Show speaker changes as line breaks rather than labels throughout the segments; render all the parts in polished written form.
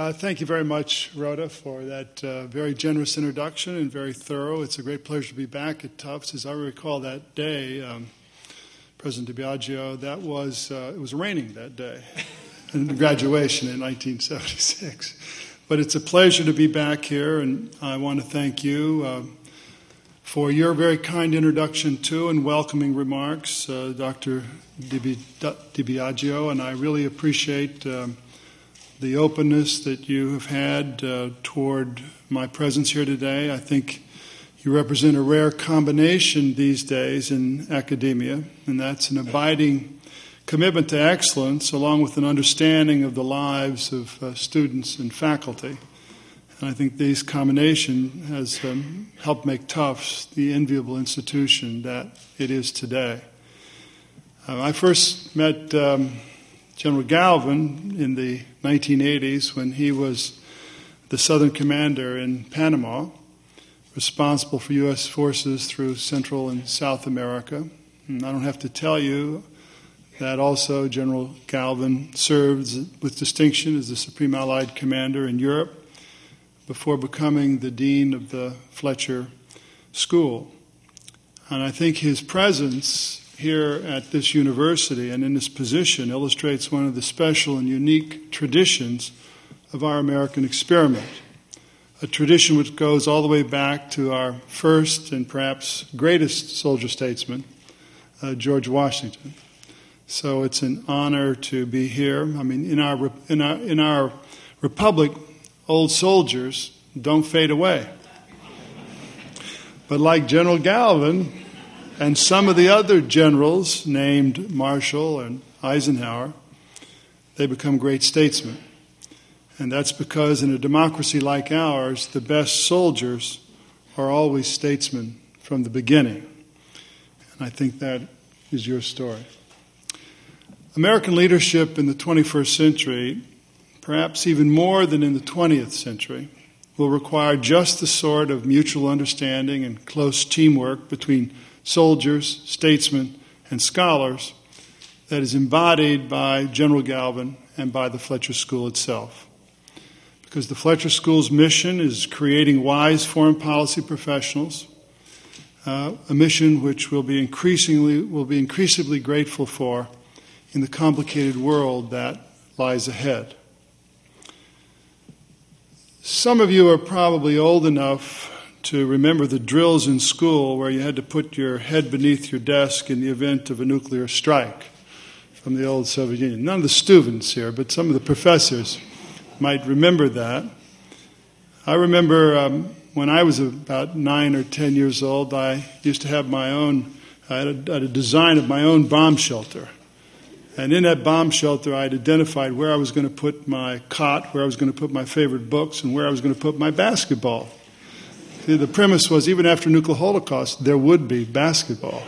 Thank you very much, Rhoda, for that very generous introduction and very thorough. It's a great pleasure to be back at Tufts. As I recall that day, President DiBiagio, it was raining that day, and graduation in 1976. But it's a pleasure to be back here, and I want to thank you for your very kind introduction to and welcoming remarks, Dr. DiBiagio, and I really appreciate the openness that you have had toward my presence here today. I think you represent a rare combination these days in academia, and that's an abiding commitment to excellence along with an understanding of the lives of students and faculty. And I think this combination has helped make Tufts the enviable institution that it is today. I first met General Galvin in the 1980s when he was the Southern Commander in Panama, responsible for U.S. forces through Central and South America. And I don't have to tell you that also General Galvin served with distinction as the Supreme Allied Commander in Europe before becoming the Dean of the Fletcher School. And I think his presence here at this university and in this position illustrates one of the special and unique traditions of our American experiment, a tradition which goes all the way back to our first and perhaps greatest soldier statesman, George Washington. So it's an honor to be here. I mean, in our republic, old soldiers don't fade away. But like General Galvin and some of the other generals named Marshall and Eisenhower, they become great statesmen. And that's because in a democracy like ours, the best soldiers are always statesmen from the beginning. And I think that is your story. American leadership in the 21st century, perhaps even more than in the 20th century, will require just the sort of mutual understanding and close teamwork between soldiers, statesmen, and scholars that is embodied by General Galvin and by the Fletcher School itself. Because the Fletcher School's mission is creating wise foreign policy professionals, a mission which we'll be increasingly grateful for in the complicated world that lies ahead. Some of you are probably old enough to remember the drills in school where you had to put your head beneath your desk in the event of a nuclear strike from the old Soviet Union. None of the students here, but some of the professors might remember that. I remember when I was about 9 or 10 years old, I used to have I had a design of my own bomb shelter. And in that bomb shelter, I had identified where I was going to put my cot, where I was going to put my favorite books, and where I was going to put my basketball. See, the premise was even after nuclear holocaust, there would be basketball.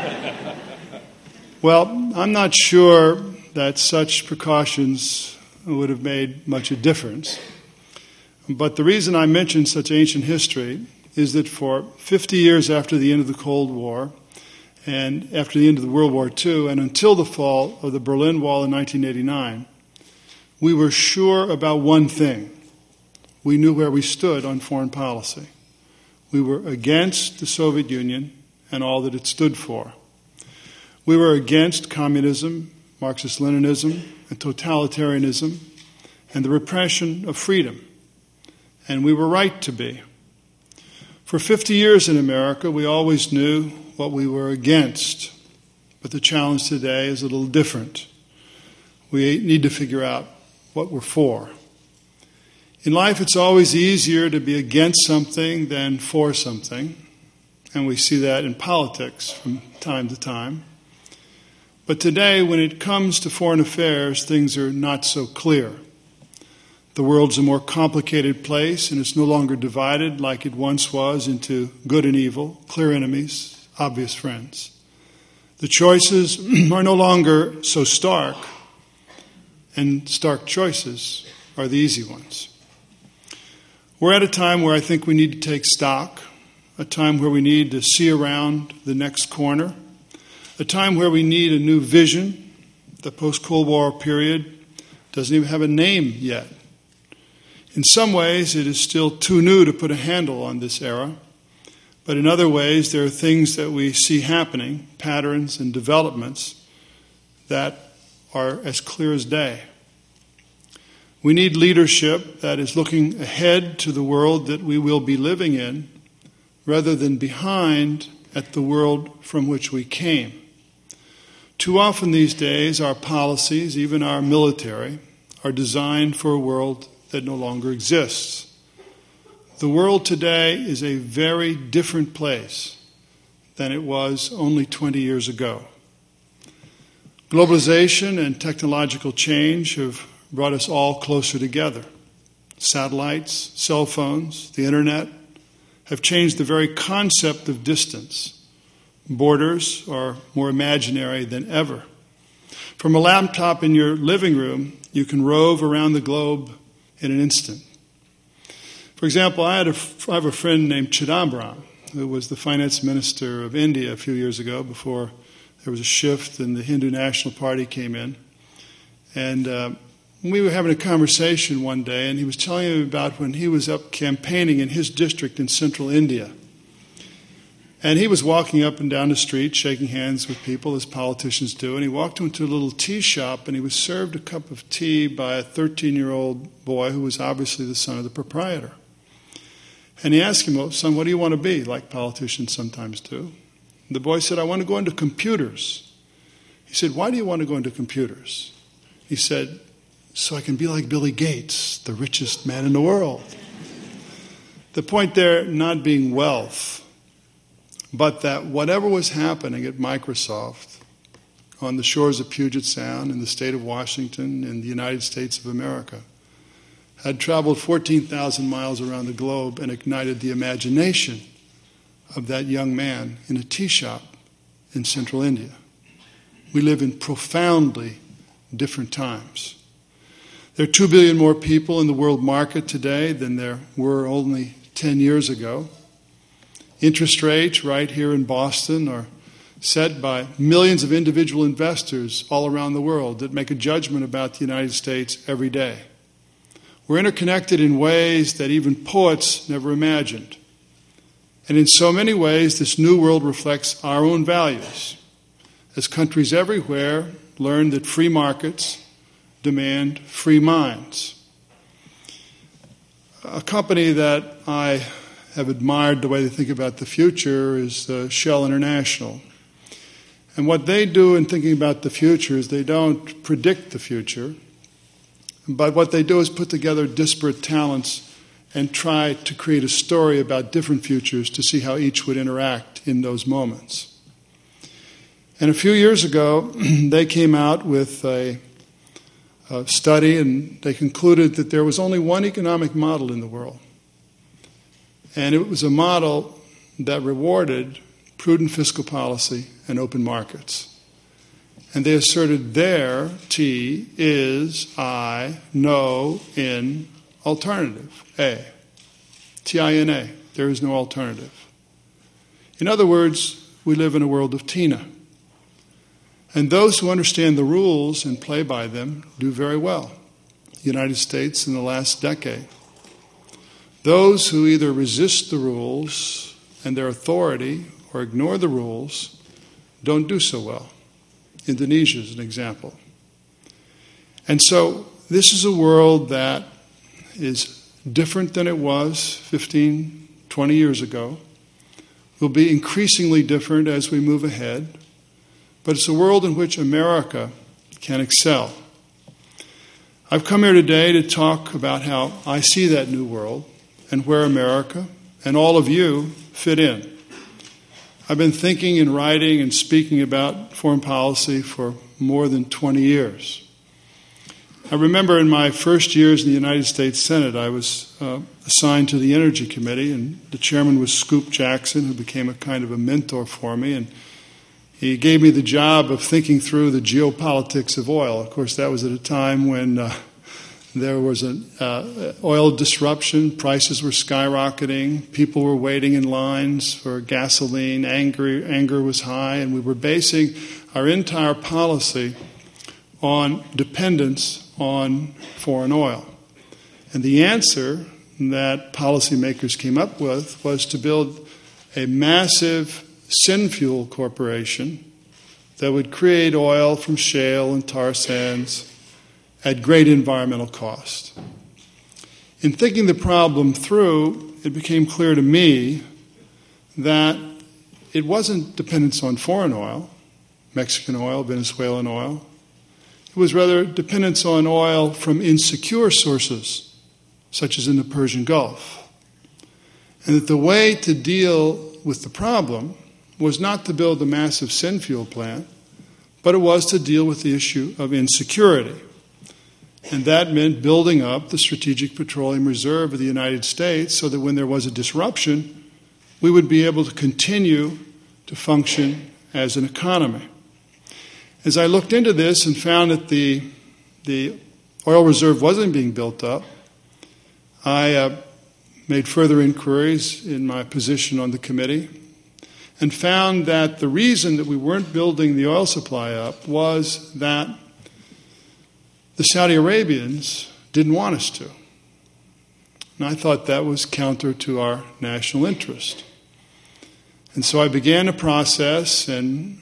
Well, I'm not sure that such precautions would have made much a difference. But the reason I mention such ancient history is that for 50 years after the end of the Cold War, and after the end of the World War II, and until the fall of the Berlin Wall in 1989, we were sure about one thing. We knew where we stood on foreign policy. We were against the Soviet Union and all that it stood for. We were against communism, Marxist-Leninism, and totalitarianism, and the repression of freedom. And we were right to be. For 50 years in America, we always knew what we were against. But the challenge today is a little different. We need to figure out what we're for. In life, it's always easier to be against something than for something. And we see that in politics from time to time. But today, when it comes to foreign affairs, things are not so clear. The world's a more complicated place, and it's no longer divided like it once was into good and evil, clear enemies, obvious friends. The choices are no longer so stark, and stark choices are the easy ones. We're at a time where I think we need to take stock, a time where we need to see around the next corner, a time where we need a new vision. The post-Cold War period doesn't even have a name yet. In some ways, it is still too new to put a handle on this era, but in other ways, there are things that we see happening, patterns and developments that are as clear as day. We need leadership that is looking ahead to the world that we will be living in, rather than behind at the world from which we came. Too often these days, our policies, even our military, are designed for a world that no longer exists. The world today is a very different place than it was only 20 years ago. Globalization and technological change have brought us all closer together. Satellites, cell phones, the internet have changed the very concept of distance. Borders are more imaginary than ever. From a laptop in your living room, you can rove around the globe in an instant. For example, I have a friend named Chidambaram, who was the finance minister of India a few years ago before there was a shift and the Hindu National Party came in. And we were having a conversation one day, and he was telling me about when he was up campaigning in his district in central India. And he was walking up and down the street, shaking hands with people, as politicians do. And he walked into a little tea shop, and he was served a cup of tea by a 13-year-old boy who was obviously the son of the proprietor. And he asked him, "Well, son, what do you want to be?" like politicians sometimes do. And the boy said, "I want to go into computers." He said, "Why do you want to go into computers?" He said, "So I can be like Billy Gates, the richest man in the world." The point there not being wealth, but that whatever was happening at Microsoft on the shores of Puget Sound in the state of Washington in the United States of America had traveled 14,000 miles around the globe and ignited the imagination of that young man in a tea shop in central India. We live in profoundly different times. There are 2 billion more people in the world market today than there were only 10 years ago. Interest rates right here in Boston are set by millions of individual investors all around the world that make a judgment about the United States every day. We're interconnected in ways that even poets never imagined. And in so many ways, this new world reflects our own values, as countries everywhere learn that free markets demand free minds. A company that I have admired the way they think about the future is Shell International. And what they do in thinking about the future is they don't predict the future, but what they do is put together disparate talents and try to create a story about different futures to see how each would interact in those moments. And a few years ago, they came out with a study, and they concluded that there was only one economic model in the world. And it was a model that rewarded prudent fiscal policy and open markets. And they asserted their T is I, no, in, alternative, A. T-I-N-A. There is no alternative. In other words, we live in a world of Tina. And those who understand the rules and play by them do very well. The United States in the last decade. Those who either resist the rules and their authority or ignore the rules don't do so well. Indonesia is an example. And so this is a world that is different than it was 15, 20 years ago. Will be increasingly different as we move ahead. But it's a world in which America can excel. I've come here today to talk about how I see that new world and where America and all of you fit in. I've been thinking and writing and speaking about foreign policy for more than 20 years. I remember in my first years in the United States Senate, I was assigned to the Energy Committee, and the chairman was Scoop Jackson, who became a kind of a mentor for me, and he gave me the job of thinking through the geopolitics of oil. Of course, that was at a time when there was an oil disruption, prices were skyrocketing, people were waiting in lines for gasoline, anger was high, and we were basing our entire policy on dependence on foreign oil. And the answer that policymakers came up with was to build a massive Synfuel corporation that would create oil from shale and tar sands at great environmental cost. In thinking the problem through, it became clear to me that it wasn't dependence on foreign oil, Mexican oil, Venezuelan oil. It was rather dependence on oil from insecure sources, such as in the Persian Gulf. And that the way to deal with the problem was not to build a massive Synfuel plant, but it was to deal with the issue of insecurity. And that meant building up the Strategic Petroleum Reserve of the United States so that when there was a disruption, we would be able to continue to function as an economy. As I looked into this and found that the oil reserve wasn't being built up, I made further inquiries in my position on the committee and found that the reason that we weren't building the oil supply up was that the Saudi Arabians didn't want us to. And I thought that was counter to our national interest. And so I began a process and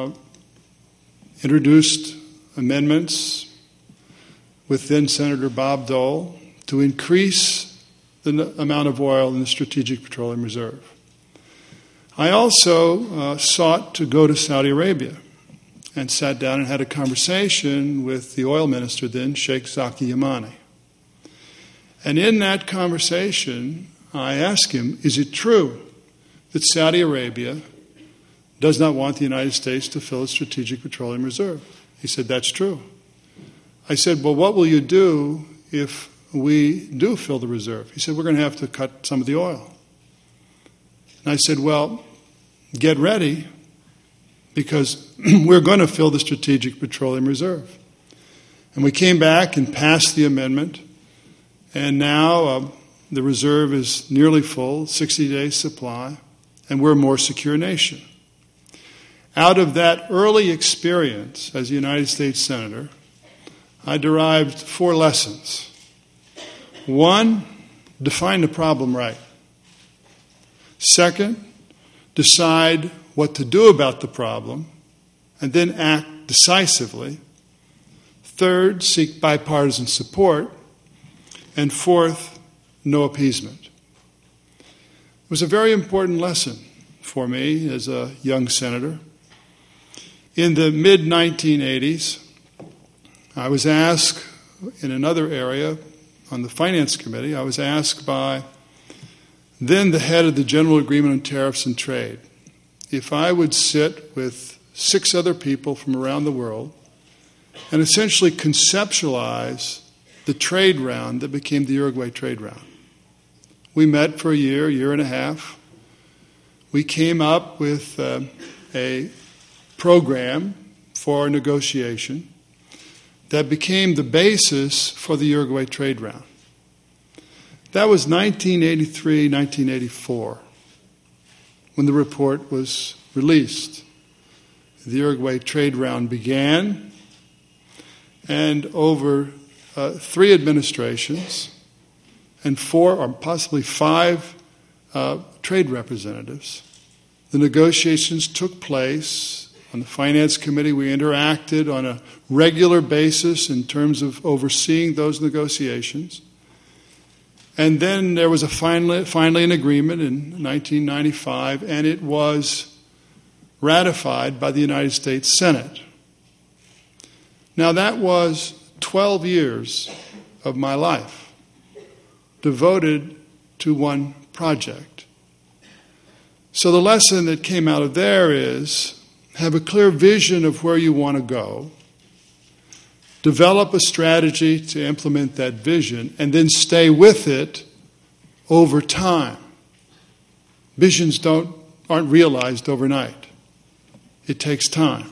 introduced amendments with then Senator Bob Dole to increase the amount of oil in the Strategic Petroleum Reserve. I also sought to go to Saudi Arabia and sat down and had a conversation with the oil minister then, Sheikh Zaki Yamani. And in that conversation, I asked him, is it true that Saudi Arabia does not want the United States to fill its Strategic Petroleum Reserve? He said, that's true. I said, well, what will you do if we do fill the reserve? He said, we're going to have to cut some of the oil. And I said, well, get ready, because we're going to fill the Strategic Petroleum Reserve. And we came back and passed the amendment, and now the reserve is nearly full, 60 days supply, and we're a more secure nation. Out of that early experience as a United States Senator, I derived 4 lessons. 1, define the problem right. 2, decide what to do about the problem, and then act decisively. 3, seek bipartisan support. And 4, no appeasement. It was a very important lesson for me as a young senator. In the mid-1980s, I was asked in another area on the Finance Committee, I was asked by then the head of the General Agreement on Tariffs and Trade if I would sit with 6 other people from around the world and essentially conceptualize the trade round that became the Uruguay trade round. We met for a year and a half. We came up with a program for negotiation that became the basis for the Uruguay trade round. That was 1983, 1984, when the report was released. The Uruguay trade round began, and over 3 administrations and 4 or possibly 5 trade representatives, the negotiations took place. On the Finance Committee, we interacted on a regular basis in terms of overseeing those negotiations. And then there was finally an agreement in 1995, and it was ratified by the United States Senate. Now that was 12 years of my life devoted to one project. So the lesson that came out of there is have a clear vision of where you want to go, develop a strategy to implement that vision, and then stay with it over time. Visions aren't realized overnight. It takes time.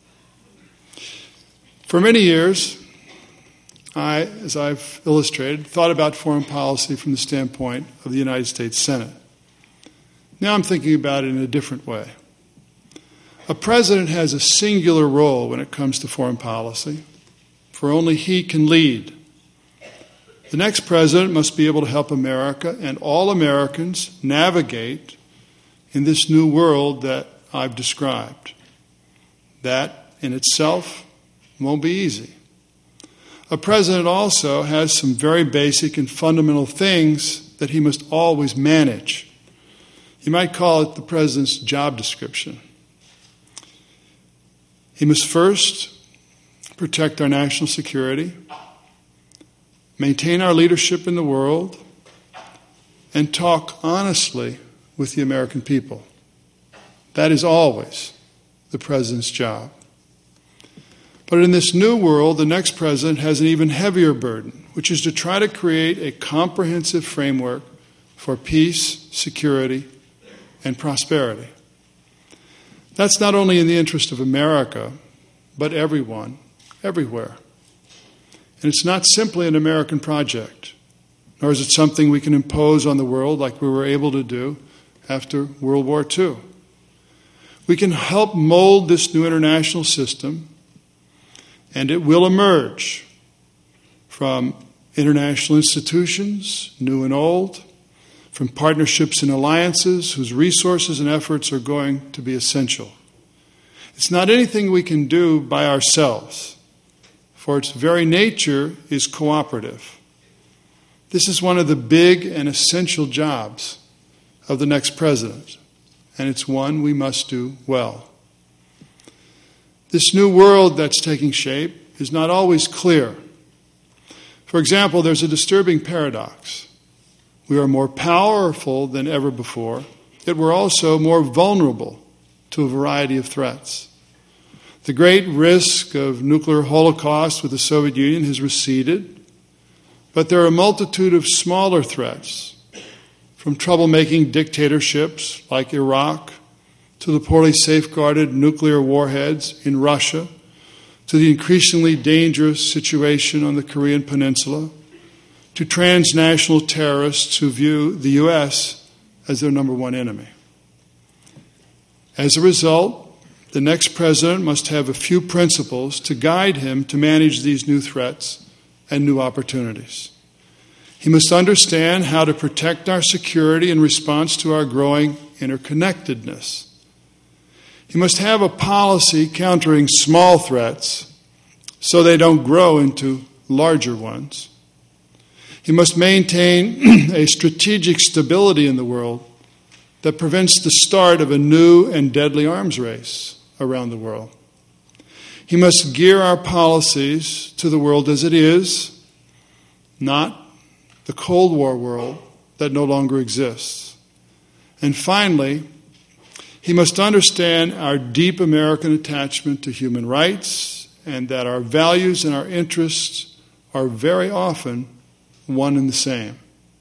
For many years, I, as I've illustrated, thought about foreign policy from the standpoint of the United States Senate. Now I'm thinking about it in a different way. A president has a singular role when it comes to foreign policy, for only he can lead. The next president must be able to help America and all Americans navigate in this new world that I've described. That in itself won't be easy. A president also has some very basic and fundamental things that he must always manage. You might call it the president's job description. He must first protect our national security, maintain our leadership in the world, and talk honestly with the American people. That is always the president's job. But in this new world, the next president has an even heavier burden, which is to try to create a comprehensive framework for peace, security, and prosperity. That's not only in the interest of America, but everyone, everywhere. And it's not simply an American project, nor is it something we can impose on the world like we were able to do after World War II. We can help mold this new international system, and it will emerge from international institutions, new and old, from partnerships and alliances whose resources and efforts are going to be essential. It's not anything we can do by ourselves, for its very nature is cooperative. This is one of the big and essential jobs of the next president, and it's one we must do well. This new world that's taking shape is not always clear. For example, there's a disturbing paradox. We are more powerful than ever before, yet we're also more vulnerable to a variety of threats. The great risk of nuclear holocaust with the Soviet Union has receded, but there are a multitude of smaller threats, from troublemaking dictatorships like Iraq, to the poorly safeguarded nuclear warheads in Russia, to the increasingly dangerous situation on the Korean Peninsula, to transnational terrorists who view the U.S. as their number one enemy. As a result, the next president must have a few principles to guide him to manage these new threats and new opportunities. He must understand how to protect our security in response to our growing interconnectedness. He must have a policy countering small threats so they don't grow into larger ones. He must maintain a strategic stability in the world that prevents the start of a new and deadly arms race around the world. He must gear our policies to the world as it is, not the Cold War world that no longer exists. And finally, he must understand our deep American attachment to human rights and that our values and our interests are very often one and the same.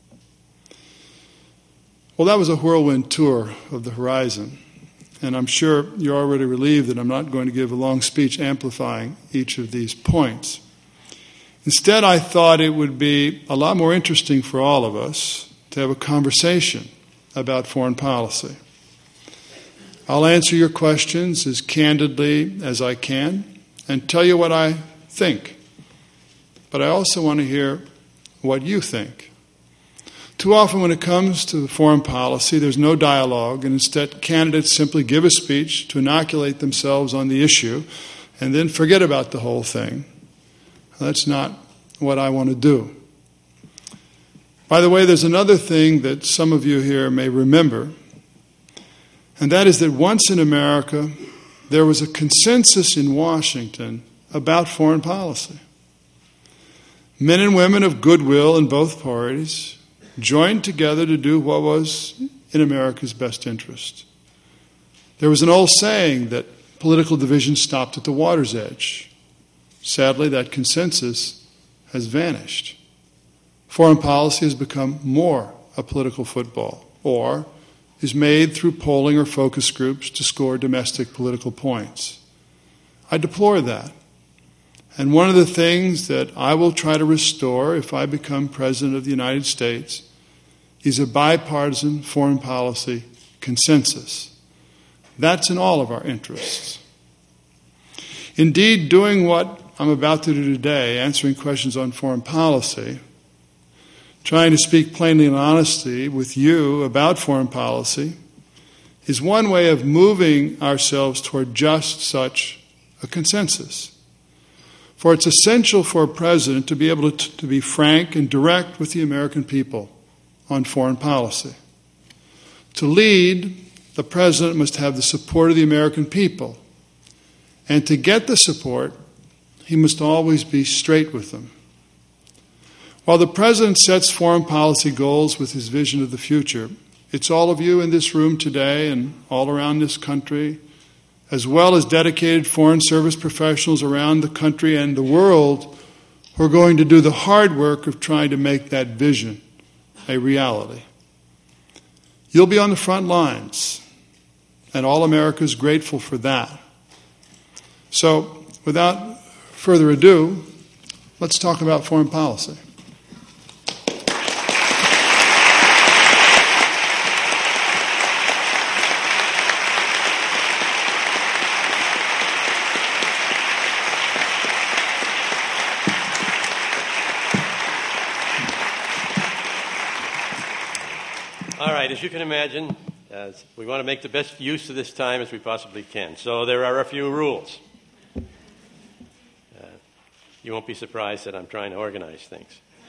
Well, that was a whirlwind tour of the horizon, and I'm sure you're already relieved that I'm not going to give a long speech amplifying each of these points. Instead, I thought it would be a lot more interesting for all of us to have a conversation about foreign policy. I'll answer your questions as candidly as I can and tell you what I think. But I also want to hear what you think. Too often when it comes to foreign policy, there's no dialogue, and instead candidates simply give a speech to inoculate themselves on the issue and then forget about the whole thing. That's not what I want to do. By the way, there's another thing that some of you here may remember, and that is that once in America, there was a consensus in Washington about foreign policy. Men and women of goodwill in both parties joined together to do what was in America's best interest. There was an old saying that political division stopped at the water's edge. Sadly, that consensus has vanished. Foreign policy has become more a political football, or is made through polling or focus groups to score domestic political points. I deplore that. And one of the things that I will try to restore if I become President of the United States is a bipartisan foreign policy consensus. That's in all of our interests. Indeed, doing what I'm about to do today, answering questions on foreign policy, trying to speak plainly and honestly with you about foreign policy is one way of moving ourselves toward just such a consensus. For it's essential for a president to be able to be frank and direct with the American people on foreign policy. To lead, the president must have the support of the American people. And to get the support, he must always be straight with them. While the president sets foreign policy goals with his vision of the future, it's all of you in this room today and all around this country, as well as dedicated foreign service professionals around the country and the world, who are going to do the hard work of trying to make that vision a reality. You'll be on the front lines, and all America is grateful for that. So, without further ado, let's talk about foreign policy.
As you can imagine, we want to make the best use of this time as we possibly can. So there are a few rules. You won't be surprised that I'm trying to organize things.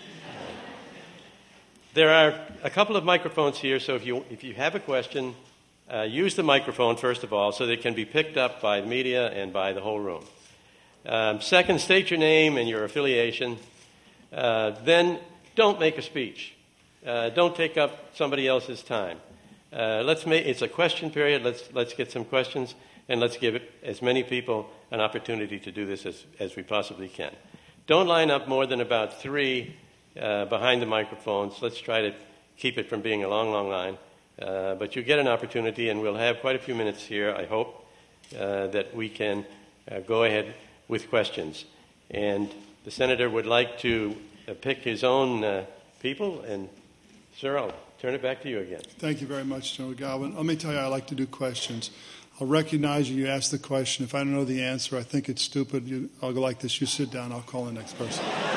There are a couple of microphones here, so if you have a question, use the microphone first of all so that it can be picked up by the media and by the whole room. Second, state your name and your affiliation. Then don't make a speech. Don't take up somebody else's time. It's a question period. Let's get some questions, and let's give as many people an opportunity to do this as we possibly can. Don't line up more than about 3 behind the microphones. Let's try to keep it from being a long, long line. But you get an opportunity, and we'll have quite a few minutes here, I hope, that we can go ahead with questions. And the senator would like to pick his own people, and sir, I'll turn it back to you again.
Thank you very much, General Godwin. Let me tell you, I like to do questions. I'll recognize you ask the question. If I don't know the answer, I think it's stupid, I'll go like this. You sit down, I'll call the next person.